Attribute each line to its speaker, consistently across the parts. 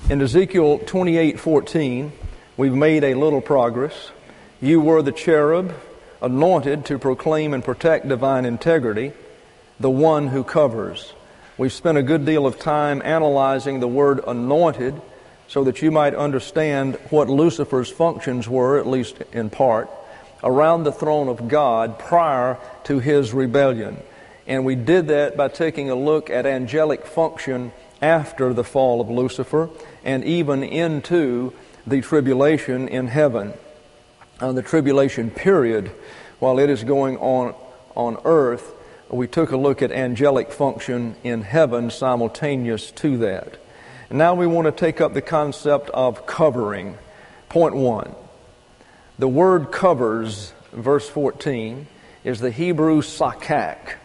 Speaker 1: In Ezekiel 28:14, we've made a little progress. You were the cherub anointed to proclaim and protect divine integrity, the one who covers. We've spent a good deal of time analyzing the word anointed so that you might understand what Lucifer's functions were, at least in part, around the throne of God prior to his rebellion. And we did that by taking a look at angelic function after the fall of Lucifer and even into the tribulation in heaven. The tribulation period, while it is going on earth, we took a look at angelic function in heaven simultaneous to that. And now we want to take up the concept of covering. Point 1. The word covers, verse 14, is the Hebrew sakak.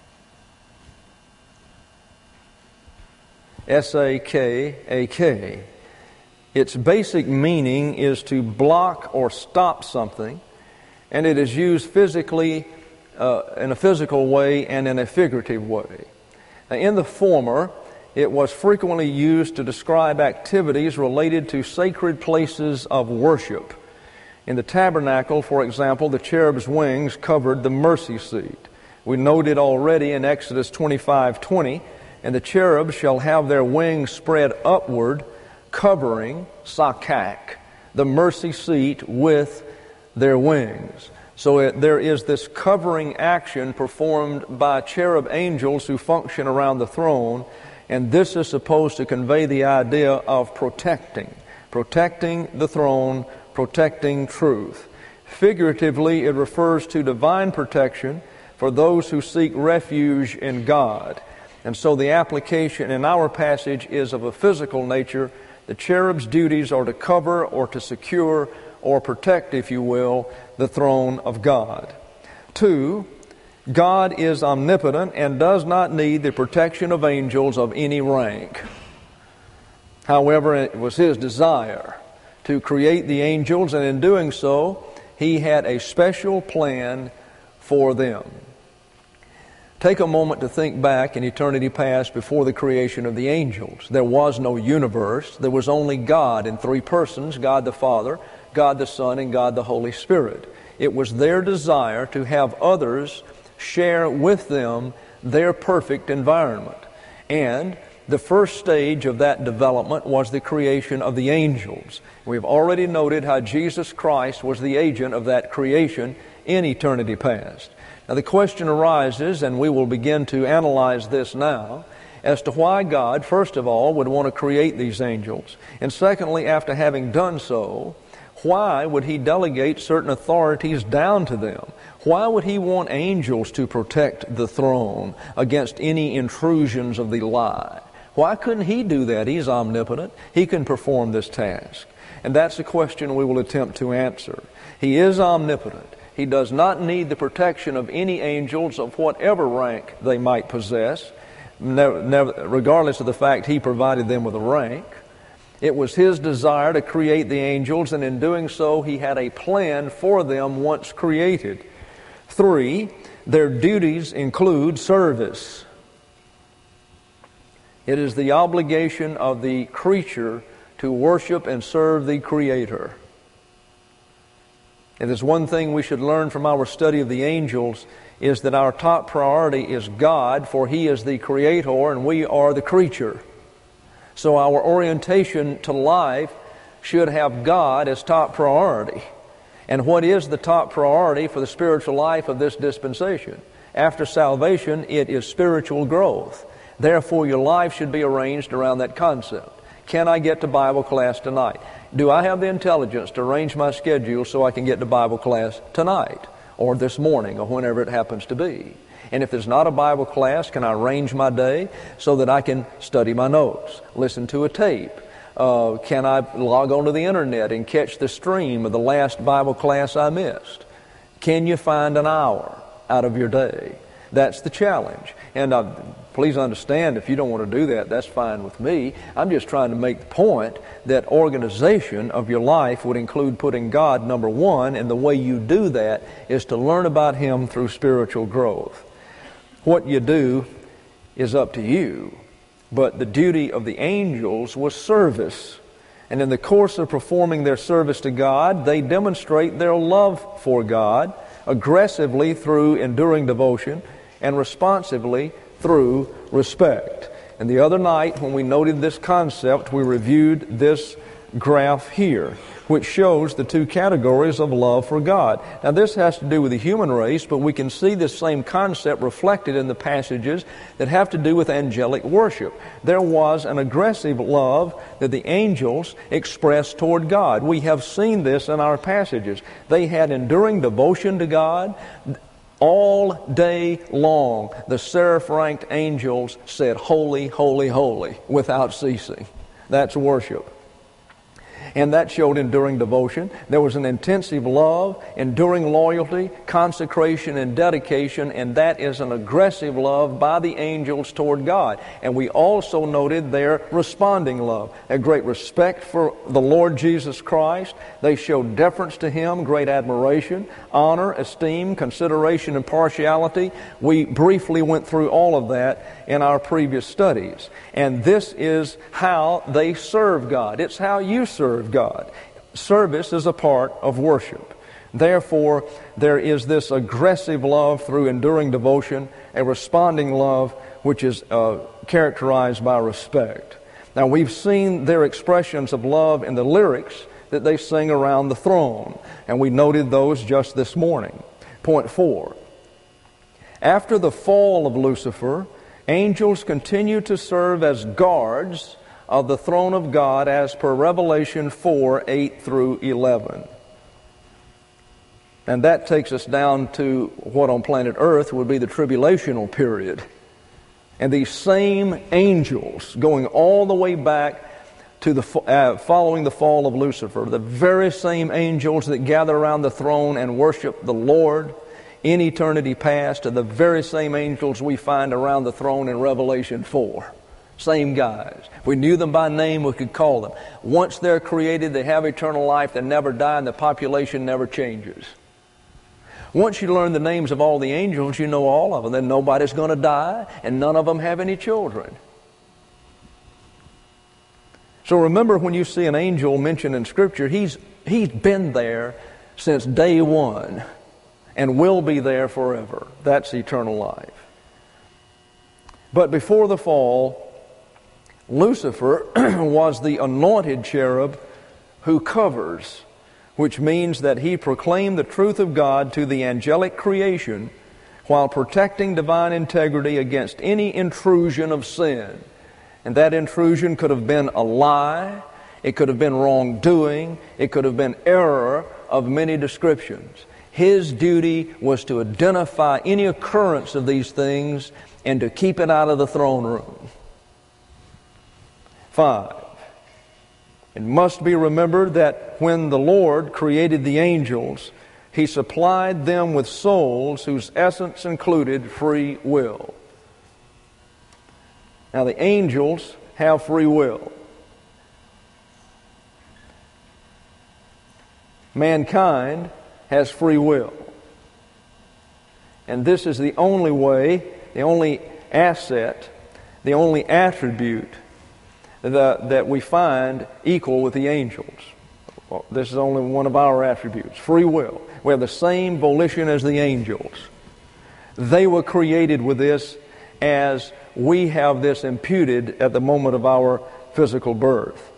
Speaker 1: S-A-K-A-K. Its basic meaning is to block or stop something, and it is used physically, in a physical way and in a figurative way. Now, in the former, it was frequently used to describe activities related to sacred places of worship. In the tabernacle, for example, the cherub's wings covered the mercy seat. We noted already in Exodus 25:20, and the cherubs shall have their wings spread upward, covering, sakak, the mercy seat with their wings. So there is this covering action performed by cherub angels who function around the throne, and this is supposed to convey the idea of protecting the throne, protecting truth. Figuratively, it refers to divine protection for those who seek refuge in God. And so the application in our passage is of a physical nature. The cherub's duties are to cover or to secure or protect, if you will, the throne of God. 2, God is omnipotent and does not need the protection of angels of any rank. However, it was His desire to create the angels, and in doing so, He had a special plan for them. Take a moment to think back in eternity past before the creation of the angels. There was no universe. There was only God in three persons, God the Father, God the Son, and God the Holy Spirit. It was their desire to have others share with them their perfect environment. And the first stage of that development was the creation of the angels. We've already noted how Jesus Christ was the agent of that creation in eternity past. Now the question arises, and we will begin to analyze this now, as to why God, first of all, would want to create these angels. And secondly, after having done so, why would He delegate certain authorities down to them? Why would He want angels to protect the throne against any intrusions of the lie? Why couldn't He do that? He's omnipotent. He can perform this task. And that's a question we will attempt to answer. He is omnipotent. He does not need the protection of any angels of whatever rank they might possess, regardless of the fact He provided them with a rank. It was His desire to create the angels, and in doing so, He had a plan for them once created. 3, their duties include service. It is the obligation of the creature to worship and serve the Creator. If there's one thing we should learn from our study of the angels, is that our top priority is God, for He is the Creator and we are the creature. So our orientation to life should have God as top priority. And what is the top priority for the spiritual life of this dispensation? After salvation, it is spiritual growth. Therefore, your life should be arranged around that concept. Can I get to Bible class tonight? Do I have the intelligence to arrange my schedule so I can get to Bible class tonight or this morning or whenever it happens to be? And if there's not a Bible class, can I arrange my day so that I can study my notes, listen to a tape? Can I log onto the internet and catch the stream of the last Bible class I missed? Can you find an hour out of your day? That's the challenge. And please understand, if you don't want to do that, that's fine with me. I'm just trying to make the point that organization of your life would include putting God number one, and the way you do that is to learn about Him through spiritual growth. What you do is up to you, But the duty of the angels was service. And in the course of performing their service to God, they demonstrate their love for God aggressively through enduring devotion and responsively through respect. And the other night when we noted this concept, we reviewed this graph here, which shows the two categories of love for God. Now this has to do with the human race, but we can see this same concept reflected in the passages that have to do with angelic worship. There was an aggressive love that the angels expressed toward God. We have seen this in our passages. They had enduring devotion to God. All day long, the seraph-ranked angels said, "Holy, holy, holy," without ceasing. That's worship. And that showed enduring devotion. There was an intensive love, enduring loyalty, consecration, and dedication, and that is an aggressive love by the angels toward God. And we also noted their responding love, a great respect for the Lord Jesus Christ. They showed deference to Him, great admiration, honor, esteem, consideration, and partiality. We briefly went through all of that in our previous studies. And this is how they serve God. It's how you serve God. Service is a part of worship. Therefore, there is this aggressive love through enduring devotion, a responding love which is characterized by respect. Now, we've seen their expressions of love in the lyrics that they sing around the throne, and we noted those just this morning. Point 4. After the fall of Lucifer, angels continue to serve as guards of the throne of God as per Revelation 4:8 through 11. And that takes us down to what on planet Earth would be the tribulational period. And these same angels, going all the way back to the following the fall of Lucifer, the very same angels that gather around the throne and worship the Lord in eternity past are the very same angels we find around the throne in Revelation 4. Same guys. If we knew them by name, we could call them. Once they're created, they have eternal life, they never die, and the population never changes. Once you learn the names of all the angels, you know all of them. Then nobody's going to die, and none of them have any children. So remember, when you see an angel mentioned in Scripture, he's been there since day one and will be there forever. That's eternal life. But before the fall, Lucifer was the anointed cherub who covers, which means that he proclaimed the truth of God to the angelic creation while protecting divine integrity against any intrusion of sin. And that intrusion could have been a lie, it could have been wrongdoing, it could have been error of many descriptions. His duty was to identify any occurrence of these things and to keep it out of the throne room. 5. It must be remembered that when the Lord created the angels, He supplied them with souls whose essence included free will. Now the angels have free will. Mankind has free will. And this is the only way, the only asset, the only attribute that we find equal with the angels. Well, this is only one of our attributes, free will. We have the same volition as the angels. They were created with this as we have this imputed at the moment of our physical birth.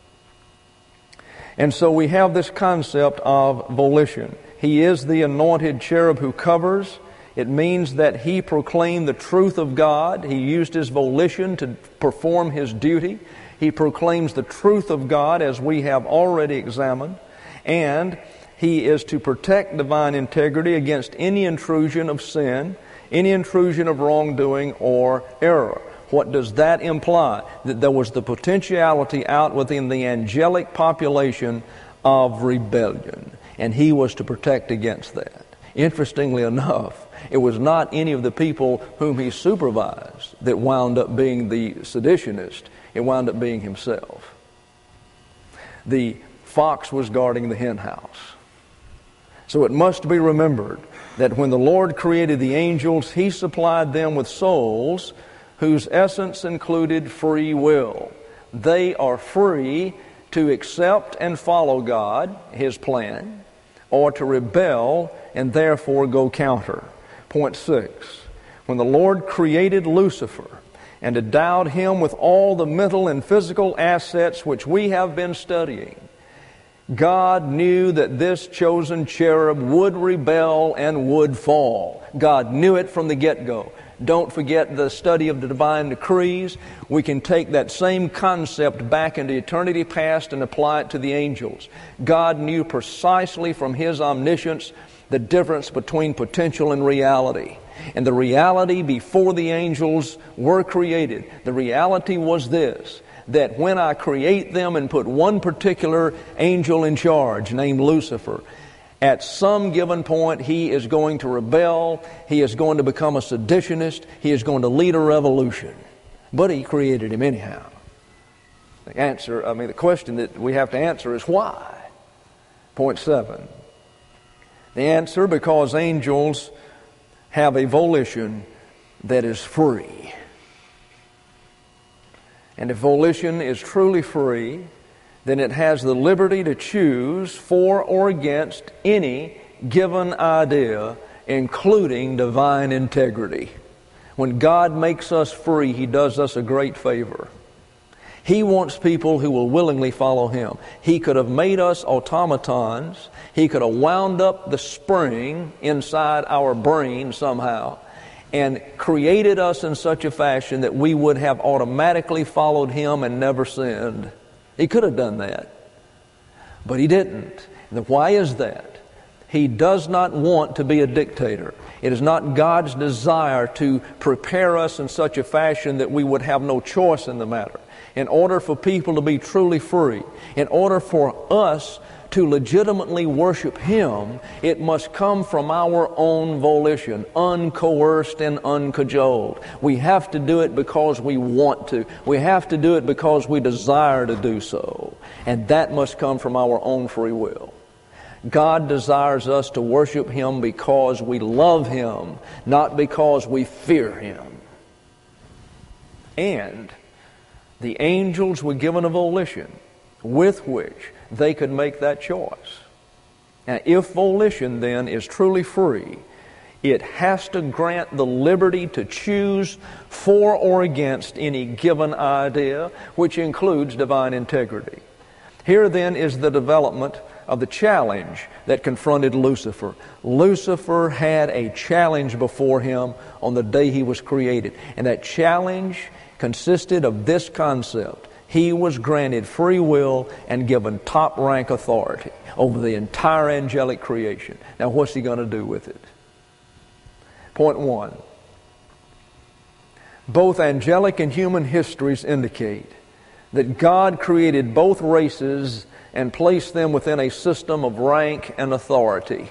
Speaker 1: And so we have this concept of volition. He is the anointed cherub who covers. It means that He proclaimed the truth of God. He used His volition to perform His duty. He proclaims the truth of God as we have already examined. And He is to protect divine integrity against any intrusion of sin, any intrusion of wrongdoing or error. What does that imply? That there was the potentiality out within the angelic population of rebellion. And He was to protect against that. Interestingly enough, it was not any of the people whom He supervised that wound up being the seditionist. It wound up being Himself. The fox was guarding the hen house. So it must be remembered that when the Lord created the angels, He supplied them with souls whose essence included free will. They are free to accept and follow God, His plan, or to rebel and therefore go counter. Point 6. When the Lord created Lucifer and endowed him with all the mental and physical assets which we have been studying, God knew that this chosen cherub would rebel and would fall. God knew it from the get-go. Don't forget the study of the divine decrees. We can take that same concept back into eternity past and apply it to the angels. God knew precisely from His omniscience the difference between potential and reality. And the reality before the angels were created, the reality was this, that when I create them and put one particular angel in charge, named Lucifer, at some given point he is going to rebel, he is going to become a seditionist, he is going to lead a revolution. But He created him anyhow. The question that we have to answer is why? Point 7. The answer, because angels have a volition that is free. And if volition is truly free, then it has the liberty to choose for or against any given idea, including divine integrity. When God makes us free, He does us a great favor. He wants people who will willingly follow Him. He could have made us automatons. He could have wound up the spring inside our brain somehow and created us in such a fashion that we would have automatically followed Him and never sinned. He could have done that. But He didn't. And why is that? He does not want to be a dictator. It is not God's desire to prepare us in such a fashion that we would have no choice in the matter. In order for people to be truly free, in order for us to legitimately worship Him, it must come from our own volition, uncoerced and uncajoled. We have to do it because we want to. We have to do it because we desire to do so. And that must come from our own free will. God desires us to worship Him because we love Him, not because we fear Him. And the angels were given a volition with which they could make that choice. Now, if volition then is truly free, it has to grant the liberty to choose for or against any given idea, which includes divine integrity. Here then is the development of the challenge that confronted Lucifer. Lucifer had a challenge before him on the day he was created, and that challenge consisted of this concept. He was granted free will and given top-rank authority over the entire angelic creation. Now, what's he going to do with it? Point 1. Both angelic and human histories indicate that God created both races and placed them within a system of rank and authority.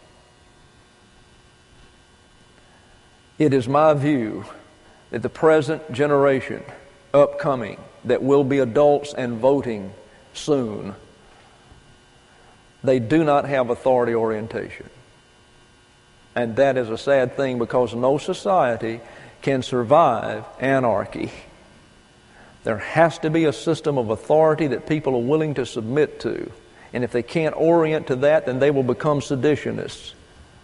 Speaker 1: It is my view that the present generation, upcoming, that will be adults and voting soon, they do not have authority orientation. And that is a sad thing, because no society can survive anarchy. There has to be a system of authority that people are willing to submit to. And if they can't orient to that, then they will become seditionists.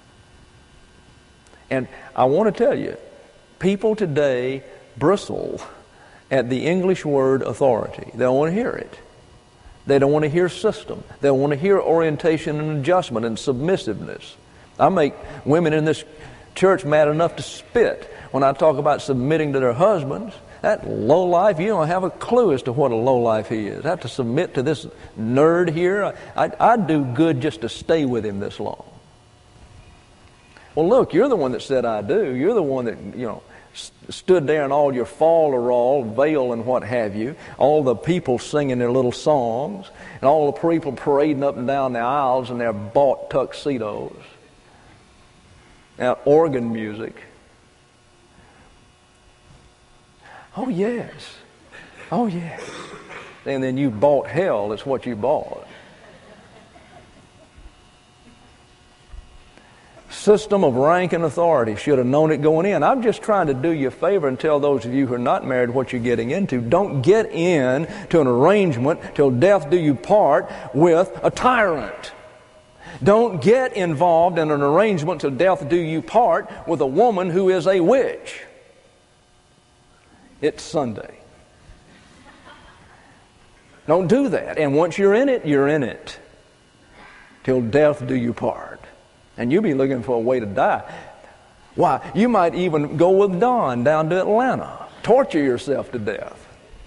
Speaker 1: And I want to tell you, people today bristle at the English word authority. They don't want to hear it. They don't want to hear system. They don't want to hear orientation and adjustment and submissiveness. I make women in this church mad enough to spit when I talk about submitting to their husbands. That lowlife, you don't have a clue as to what a lowlife he is. I have to submit to this nerd here. I'd do good just to stay with him this long. Well, look, you're the one that said I do. You're the one that, stood there in all your fall-a-roll, veil and what have you, all the people singing their little songs, and all the people parading up and down the aisles in their bought tuxedos. Now, organ music. Oh, yes. Oh, yes. And then you bought hell, is what you bought. system of rank and authority. Should have known it going in. I'm just trying to do you a favor and tell those of you who are not married what you're getting into. Don't get in to an arrangement till death do you part with a tyrant. Don't get involved in an arrangement till death do you part with a woman who is a witch. It's Sunday. Don't do that. And once you're in it, you're in it. Till death do you part. And you'll be looking for a way to die. Why? You might even go with Don down to Atlanta. Torture yourself to death.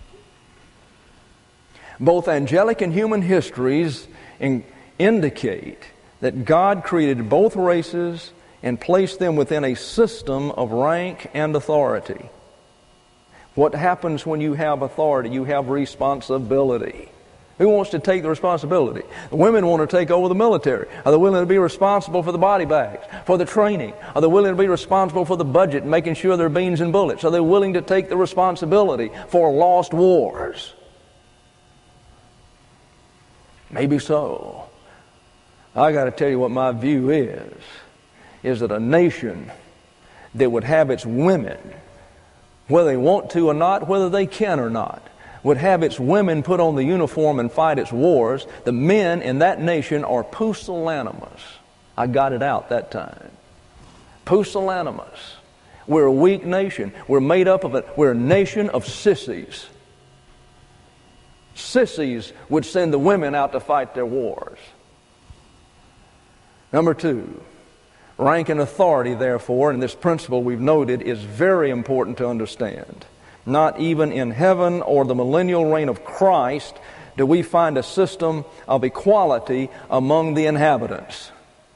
Speaker 1: Both angelic and human histories indicate that God created both races and placed them within a system of rank and authority. What happens when you have authority? You have responsibility. Who wants to take the responsibility? The women want to take over the military. Are they willing to be responsible for the body bags, for the training? Are they willing to be responsible for the budget, making sure there are beans and bullets? Are they willing to take the responsibility for lost wars? Maybe so. I got to tell you what my view is that a nation that would have its women, whether they want to or not, whether they can or not, would have its women put on the uniform and fight its wars, the men in that nation are pusillanimous. I got it out that time. Pusillanimous. We're a weak nation. We're made up of it. We're a nation of sissies. Sissies would send the women out to fight their wars. Number two, rank and authority, therefore, and this principle we've noted is very important to understand. Not even in heaven or the millennial reign of Christ do we find a system of equality among the inhabitants.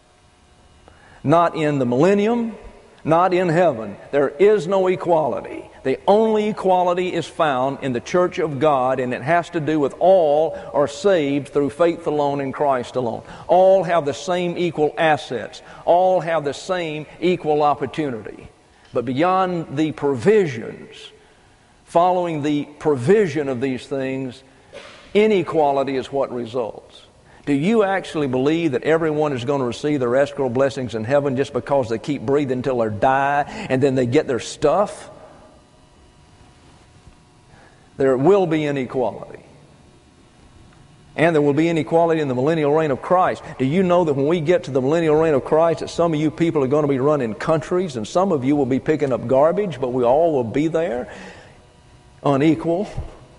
Speaker 1: Not in the millennium, not in heaven. There is no equality. The only equality is found in the church of God, and it has to do with all are saved through faith alone in Christ alone. All have the same equal assets. All have the same equal opportunity. But beyond the provisions, following the provision of these things, inequality is what results. Do you actually believe that everyone is going to receive their escrow blessings in heaven just because they keep breathing until they die and then they get their stuff? There will be inequality. And there will be inequality in the millennial reign of Christ. Do you know that when we get to the millennial reign of Christ, that some of you people are going to be running countries and some of you will be picking up garbage, but we all will be there unequal?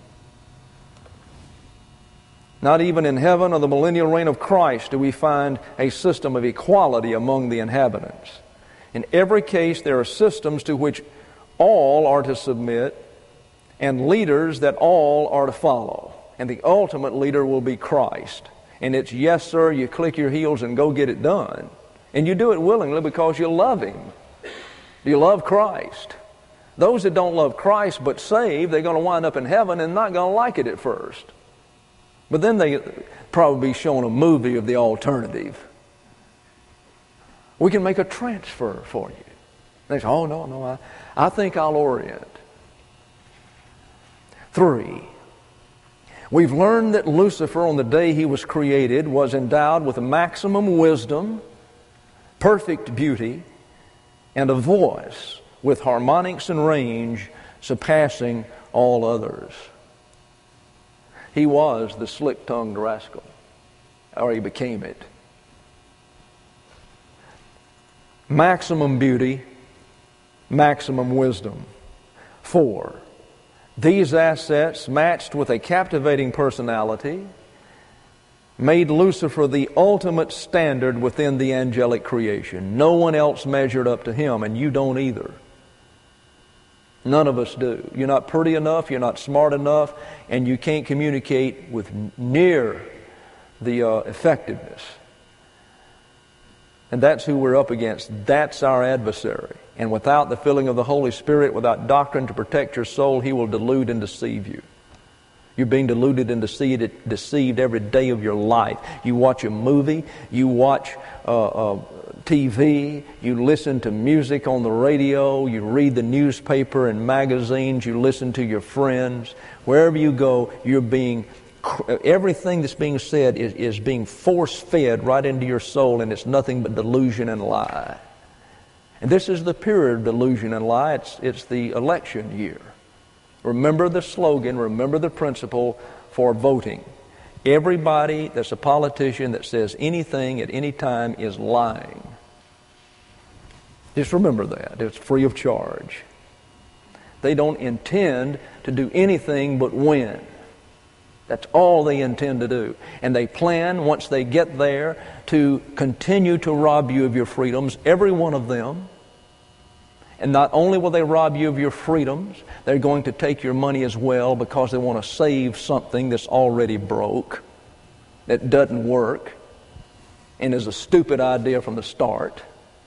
Speaker 1: Not even in heaven or the millennial reign of Christ do we find a system of equality among the inhabitants. In every case, there are systems to which all are to submit and leaders that all are to follow. And the ultimate leader will be Christ. And it's, yes, sir, you click your heels and go get it done. And you do it willingly because you love Him. You love Christ. Those that don't love Christ but saved, they're going to wind up in heaven and not going to like it at first. But then they probably be shown a movie of the alternative. We can make a transfer for you. They say, oh, no, I think I'll orient. 3, we've learned that Lucifer, on the day he was created, was endowed with maximum wisdom, perfect beauty, and a voice with harmonics and range surpassing all others. He was the slick-tongued rascal, or he became it. Maximum beauty, maximum wisdom. 4, these assets, matched with a captivating personality, made Lucifer the ultimate standard within the angelic creation. No one else measured up to him, and you don't either. None of us do. You're not pretty enough, you're not smart enough, and you can't communicate with near the effectiveness. And that's who we're up against. That's our adversary. And without the filling of the Holy Spirit, without doctrine to protect your soul, he will delude and deceive you. You're being deluded and deceived every day of your life. You watch a movie, you watch TV, you listen to music on the radio, you read the newspaper and magazines, you listen to your friends. Wherever you go, everything that's being said is being force-fed right into your soul, and it's nothing but delusion and lie. And this is the period of delusion and lie. It's the election year. Remember the slogan, remember the principle for voting. Everybody that's a politician that says anything at any time is lying. Just remember that. It's free of charge. They don't intend to do anything but win. That's all they intend to do. And they plan, once they get there, to continue to rob you of your freedoms, every one of them. And not only will they rob you of your freedoms, they're going to take your money as well, because they want to save something that's already broke, that doesn't work, and is a stupid idea from the start.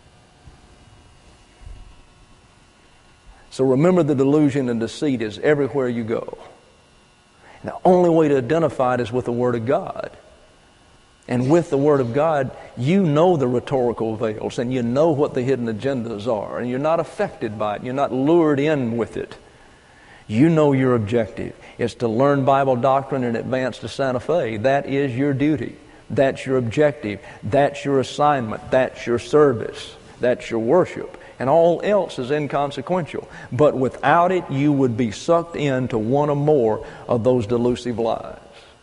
Speaker 1: So remember, the delusion and deceit is everywhere you go. The only way to identify it is with the Word of God. And with the Word of God, you know the rhetorical veils, and you know what the hidden agendas are, and you're not affected by it. You're not lured in with it. You know your objective is to learn Bible doctrine and advance to Santa Fe. That is your duty. That's your objective. That's your assignment. That's your service. That's your worship. And all else is inconsequential. But without it, you would be sucked into one or more of those delusive lies.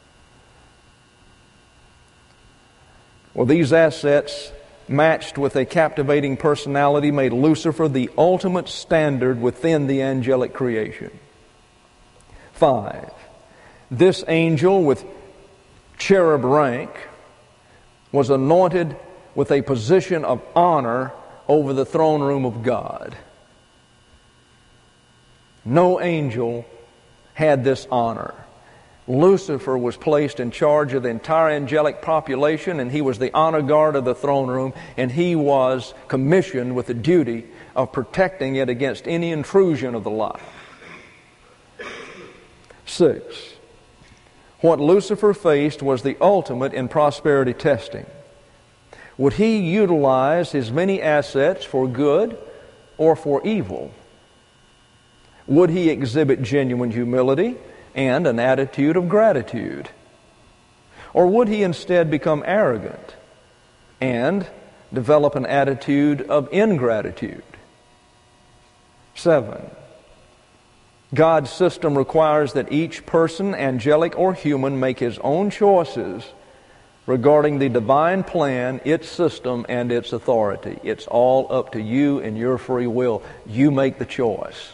Speaker 1: Well, these assets, matched with a captivating personality, made Lucifer the ultimate standard within the angelic creation. 5. This angel with cherub rank was anointed with a position of honor over the throne room of God. No angel had this honor. Lucifer was placed in charge of the entire angelic population, and he was the honor guard of the throne room, and he was commissioned with the duty of protecting it against any intrusion of the light. 6. What Lucifer faced was the ultimate in prosperity testing. Would he utilize his many assets for good or for evil? Would he exhibit genuine humility and an attitude of gratitude? Or would he instead become arrogant and develop an attitude of ingratitude? 7. God's system requires that each person, angelic or human, make his own choices regarding the divine plan, its system, and its authority. It's all up to you and your free will. You make the choice.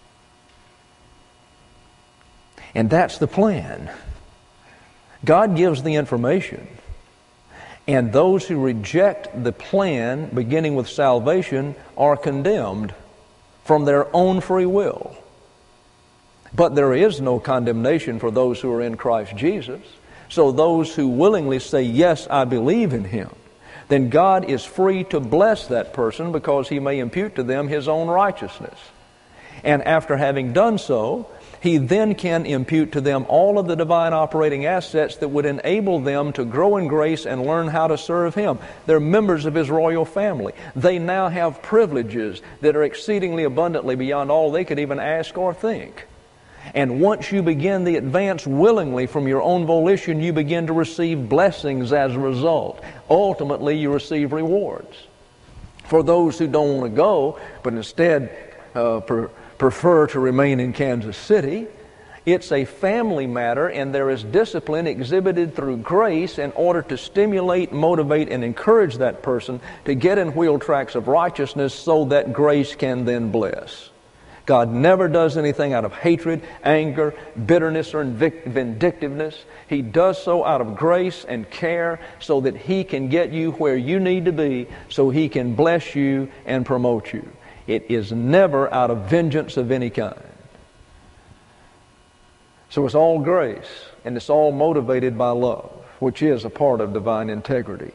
Speaker 1: And that's the plan. God gives the information. And those who reject the plan, beginning with salvation, are condemned from their own free will. But there is no condemnation for those who are in Christ Jesus. So those who willingly say, yes, I believe in Him, then God is free to bless that person, because He may impute to them His own righteousness. And after having done so, He then can impute to them all of the divine operating assets that would enable them to grow in grace and learn how to serve Him. They're members of His royal family. They now have privileges that are exceedingly abundantly beyond all they could even ask or think. And once you begin the advance willingly from your own volition, you begin to receive blessings as a result. Ultimately, you receive rewards. For those who don't want to go, but instead prefer to remain in Kansas City, it's a family matter, and there is discipline exhibited through grace in order to stimulate, motivate, and encourage that person to get in wheel tracks of righteousness so that grace can then bless. God never does anything out of hatred, anger, bitterness, or vindictiveness. He does so out of grace and care so that He can get you where you need to be, so He can bless you and promote you. It is never out of vengeance of any kind. So it's all grace, and it's all motivated by love, which is a part of divine integrity.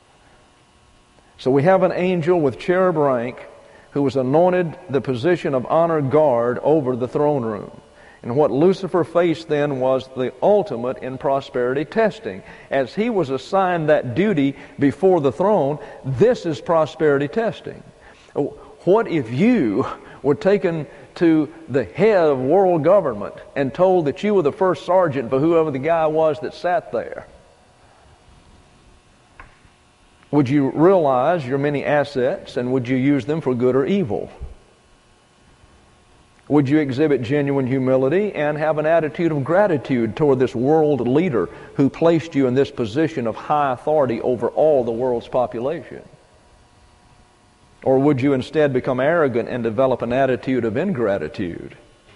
Speaker 1: So we have an angel with cherub rank who was anointed the position of honor guard over the throne room. And what Lucifer faced then was the ultimate in prosperity testing. As he was assigned that duty before the throne, this is prosperity testing. What if you were taken to the head of world government and told that you were the first sergeant for whoever the guy was that sat there? Would you realize your many assets, and would you use them for good or evil? Would you exhibit genuine humility and have an attitude of gratitude toward this world leader who placed you in this position of high authority over all the world's population? Or would you instead become arrogant and develop an attitude of ingratitude?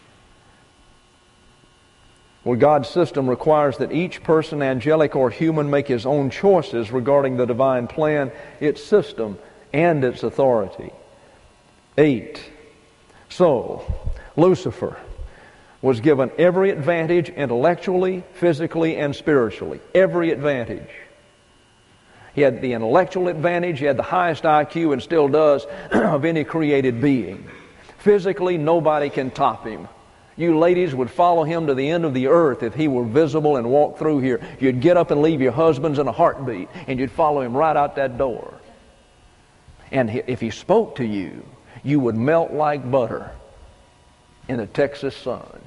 Speaker 1: Well, God's system requires that each person, angelic or human, make his own choices regarding the divine plan, its system, and its authority. 8. So, Lucifer was given every advantage intellectually, physically, and spiritually. Every advantage. He had the intellectual advantage, he had the highest IQ, and still does, of any created being. Physically, nobody can top him. You ladies would follow him to the end of the earth if he were visible and walked through here. You'd get up and leave your husbands in a heartbeat, and you'd follow him right out that door. And if he spoke to you, you would melt like butter in a Texas sun.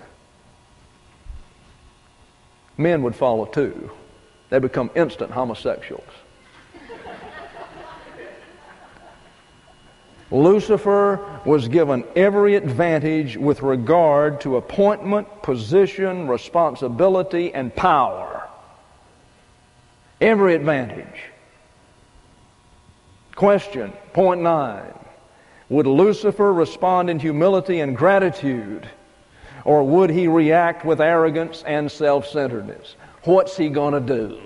Speaker 1: Men would follow too. They become instant homosexuals. Lucifer was given every advantage with regard to appointment, position, responsibility, and power. Every advantage. Question, point 9. Would Lucifer respond in humility and gratitude, or would he react with arrogance and self-centeredness? What's he going to do?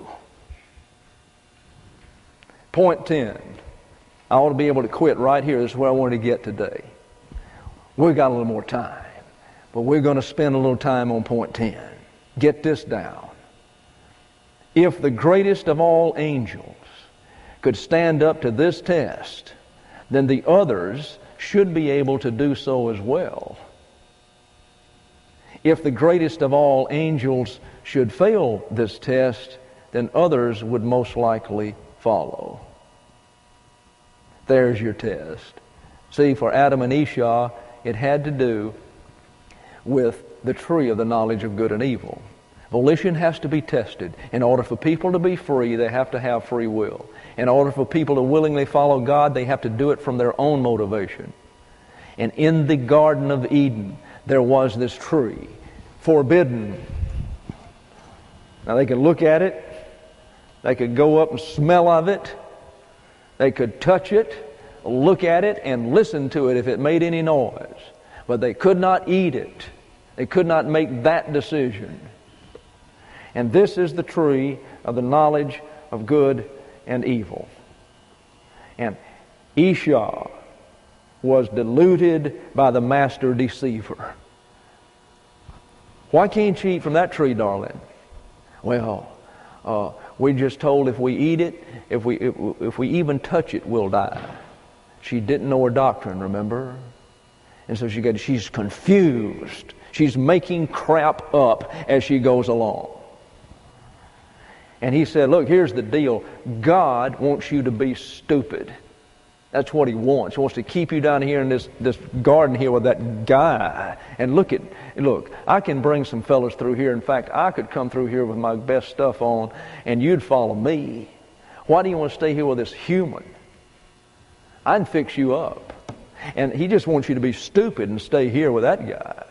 Speaker 1: Point 10. I ought to be able to quit right here. This is where I wanted to get today. We've got a little more time, but we're going to spend a little time on point 10. Get this down. If the greatest of all angels could stand up to this test, then the others should be able to do so as well. If the greatest of all angels should fail this test, then others would most likely follow. There's your test. See, for Adam and Esau, it had to do with the tree of the knowledge of good and evil. Volition has to be tested. In order for people to be free, they have to have free will. In order for people to willingly follow God, they have to do it from their own motivation. And in the Garden of Eden, there was this tree, forbidden. Now they could look at it, they could go up and smell of it, they could touch it, look at it, and listen to it if it made any noise. But they could not eat it. They could not make that decision. And this is the tree of the knowledge of good and evil. And Esau was deluded by the master deceiver. Why can't you eat from that tree, darling? Well, we just told if we eat it, if we even touch it, we'll die. She didn't know her doctrine, remember? And so she's confused. She's making crap up as she goes along. And he said, look, here's the deal. God wants you to be stupid. That's what he wants. He wants to keep you down here in this garden here with that guy. And look, I can bring some fellas through here. In fact, I could come through here with my best stuff on, and you'd follow me. Why do you want to stay here with this human? I'd fix you up. And he just wants you to be stupid and stay here with that guy.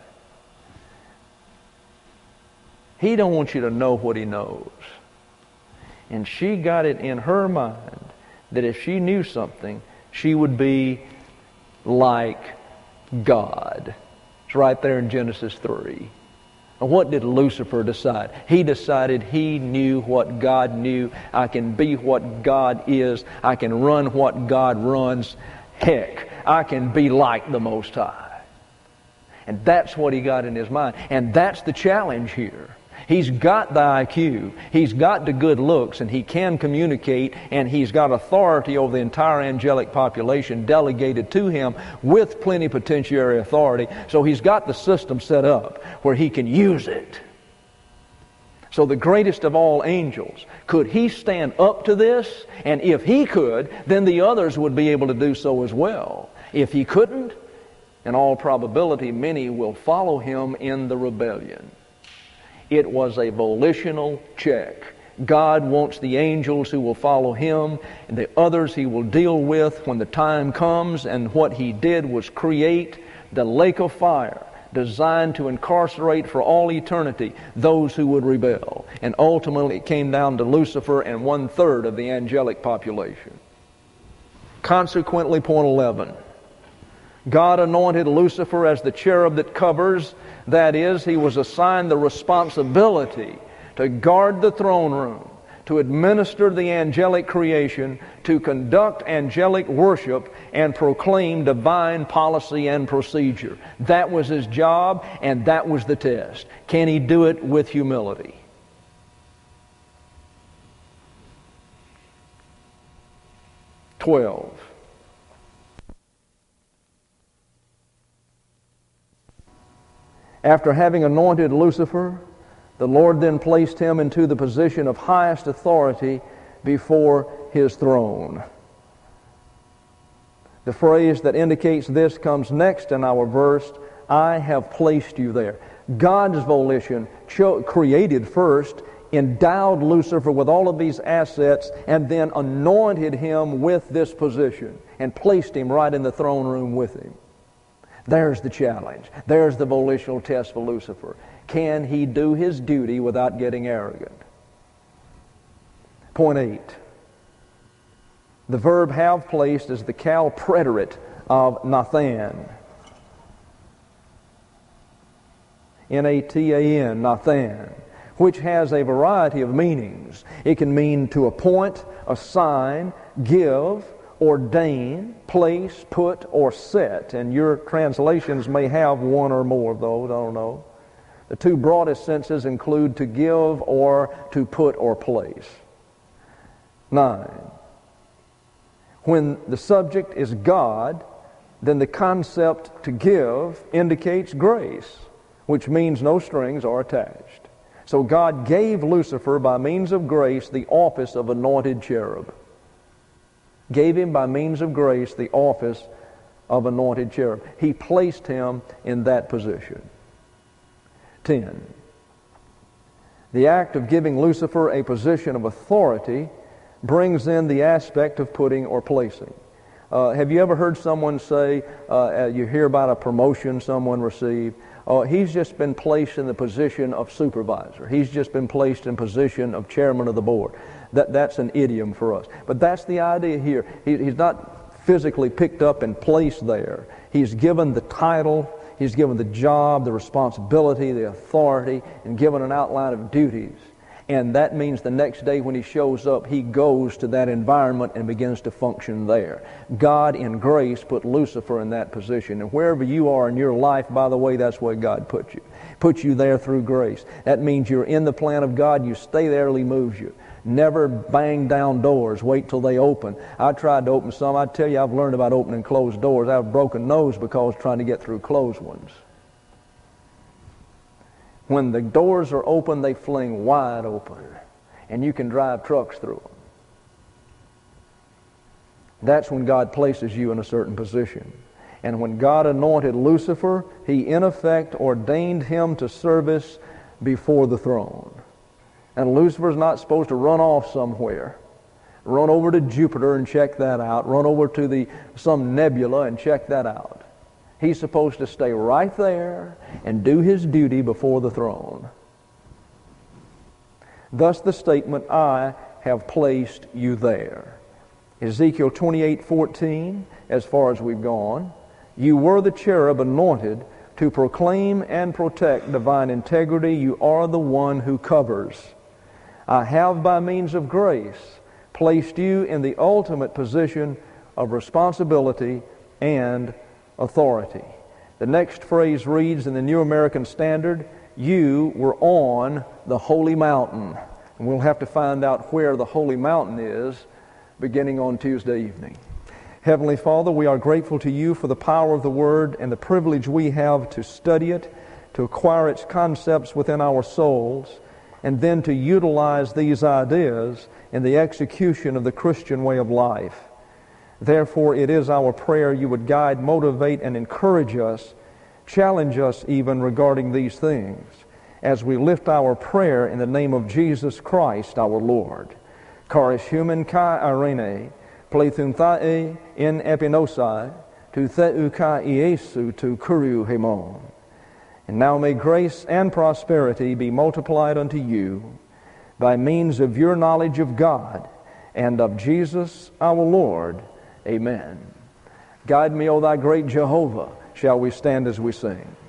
Speaker 1: He don't want you to know what he knows. And she got it in her mind that if she knew something, she would be like God. It's right there in Genesis 3. And what did Lucifer decide? He decided he knew what God knew. I can be what God is. I can run what God runs. Heck, I can be like the Most High. And that's what he got in his mind. And that's the challenge here. He's got the IQ, he's got the good looks, and he can communicate, and he's got authority over the entire angelic population delegated to him with plenipotentiary authority. So he's got the system set up where he can use it. So the greatest of all angels, could he stand up to this? And if he could, then the others would be able to do so as well. If he couldn't, in all probability, many will follow him in the rebellion. It was a volitional check. God wants the angels who will follow Him and the others He will deal with when the time comes, and what He did was create the lake of fire designed to incarcerate for all eternity those who would rebel. And ultimately it came down to Lucifer and 1/3 of the angelic population. Consequently, point 11. God anointed Lucifer as the cherub that covers. That is, he was assigned the responsibility to guard the throne room, to administer the angelic creation, to conduct angelic worship, and proclaim divine policy and procedure. That was his job, and that was the test. Can he do it with humility? "12. After having anointed Lucifer, the Lord then placed him into the position of highest authority before His throne." The phrase that indicates this comes next in our verse, "I have placed you there." God's volition created first, endowed Lucifer with all of these assets, and then anointed him with this position and placed him right in the throne room with him. There's the challenge. There's the volitional test for Lucifer. Can he do his duty without getting arrogant? Point 8. The verb "have placed" is the cal preterite of Nathan. N-A-T-A-N, Nathan, which has a variety of meanings. It can mean to appoint, assign, give, ordain, place, put, or set. And your translations may have one or more of those, I don't know. The two broadest senses include to give or to put or place. 9. When the subject is God, then the concept to give indicates grace, which means no strings are attached. So God gave Lucifer by means of grace the office of anointed cherub. Gave him by means of grace the office of anointed cherub. He placed him in that position. 10. The act of giving Lucifer a position of authority brings in the aspect of putting or placing. Have you ever heard someone say, you hear about a promotion someone received, he's just been placed in the position of supervisor. He's just been placed in position of chairman of the board. That's an idiom for us. But that's the idea here. He's not physically picked up and placed there. He's given the title, he's given the job, the responsibility, the authority, and given an outline of duties. And that means the next day when he shows up, he goes to that environment and begins to function there. God in grace put Lucifer in that position. And wherever you are in your life, by the way, that's where God put you. Put you there through grace. That means you're in the plan of God. You stay there till He moves you. Never bang down doors. Wait till they open. I tried to open some. I tell you, I've learned about opening closed doors. I have a broken nose because trying to get through closed ones. When the doors are open, they fling wide open, and you can drive trucks through them. That's when God places you in a certain position. And when God anointed Lucifer, He in effect ordained him to service before the throne. And Lucifer's not supposed to run off somewhere. Run over to Jupiter and check that out. Run over to some nebula and check that out. He's supposed to stay right there and do his duty before the throne. Thus the statement, "I have placed you there." Ezekiel 28:14, as far as we've gone, "You were the cherub anointed to proclaim and protect divine integrity. You are the one who covers. I have, by means of grace, placed you in the ultimate position of responsibility and authority." The next phrase reads in the New American Standard, "You were on the holy mountain." And we'll have to find out where the holy mountain is beginning on Tuesday evening. Heavenly Father, we are grateful to You for the power of the Word and the privilege we have to study it, to acquire its concepts within our souls, and then to utilize these ideas in the execution of the Christian way of life. Therefore, it is our prayer You would guide, motivate, and encourage us, challenge us even regarding these things. as we lift our prayer in the name of Jesus Christ our Lord. Charis human kai arene, plethun thae in epinosai, tu theu kai iesu tu kuriu hemon. And now may grace and prosperity be multiplied unto you by means of your knowledge of God and of Jesus our Lord. Amen. Guide me, O thy great Jehovah. Shall we stand as we sing?